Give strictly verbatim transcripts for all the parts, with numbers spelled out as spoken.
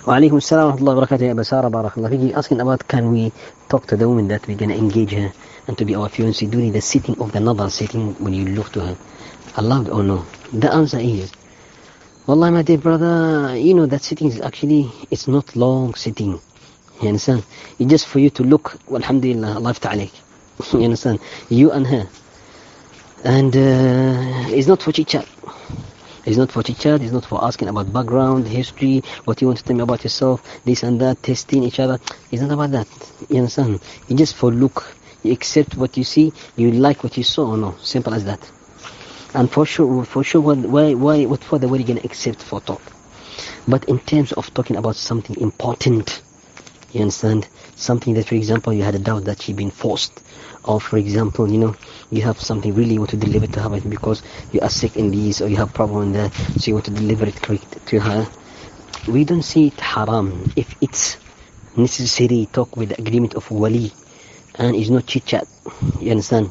Wa alaikum assalam wa rahmatullahi wa barakatuh. Ya Basara, barakallah. He asking about, can we talk to the woman that we're gonna engage her and to be our fiancée during the sitting of the nazar, sitting when you look to her, allowed or no? The answer is, Wallah, my dear brother, you know that sitting is actually, it's not long sitting. You understand? It's just for you to look. Alhamdulillah, Allah ta'ala. You understand? You and her. And uh, it's not for chit-chat. It's not for chit-chat, it's not for asking about background, history, what you want to tell me about yourself, this and that, testing each other. It's not about that. You understand? It's just for look. You accept what you see, you like what you saw or no. Simple as that. And for sure, for sure, why, why, what for the what are you going to accept for talk? But in terms of talking about something important, you understand? Something that, for example, you had a doubt that you've been forced. Or, for example, you know, you have something really you want to deliver to her because you are sick in this or you have problem in that, so you want to deliver it correct to her. We don't see it haram if it's necessary talk with the agreement of wali and it's not chit-chat. You understand?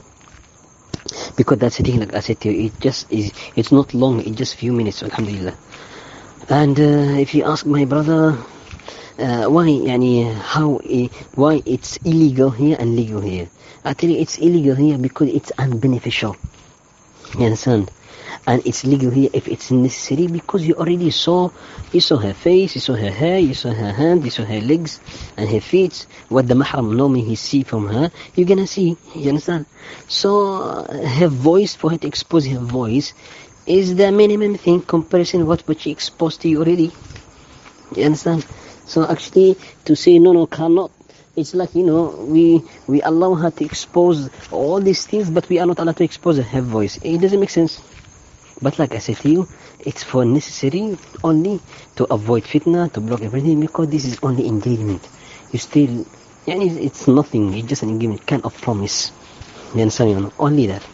Because that's the thing, like I said to you, it just is, it's not long, it's just few minutes, alhamdulillah. And uh, if you ask my brother, uh, why, yani, how, uh, why it's illegal here and legal here? I tell you, it's illegal here because it's unbeneficial. You understand? And it's legal here if it's necessary because you already saw, you saw her face, you saw her hair, you saw her hand, you saw her legs and her feet. What the mahram normally he see from her, you're gonna see. You understand? So uh, her voice, for her to expose her voice, is the minimum thing comparison with what, what she exposed to you already. You understand? So actually, to say no, no, cannot, it's like, you know, we we allow her to expose all these things, but we are not allowed to expose her voice. It doesn't make sense. But like I said to you, it's for necessary only to avoid fitna, to block everything, because this is only engagement. You still, yeah, it's nothing, it's just an engagement, kind of promise. You understand? You know, only that.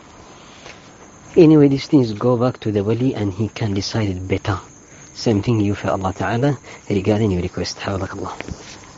Anyway, these things go back to the wali and he can decide it better. Same thing you for Allah Ta'ala regarding your request. Hawalakallah.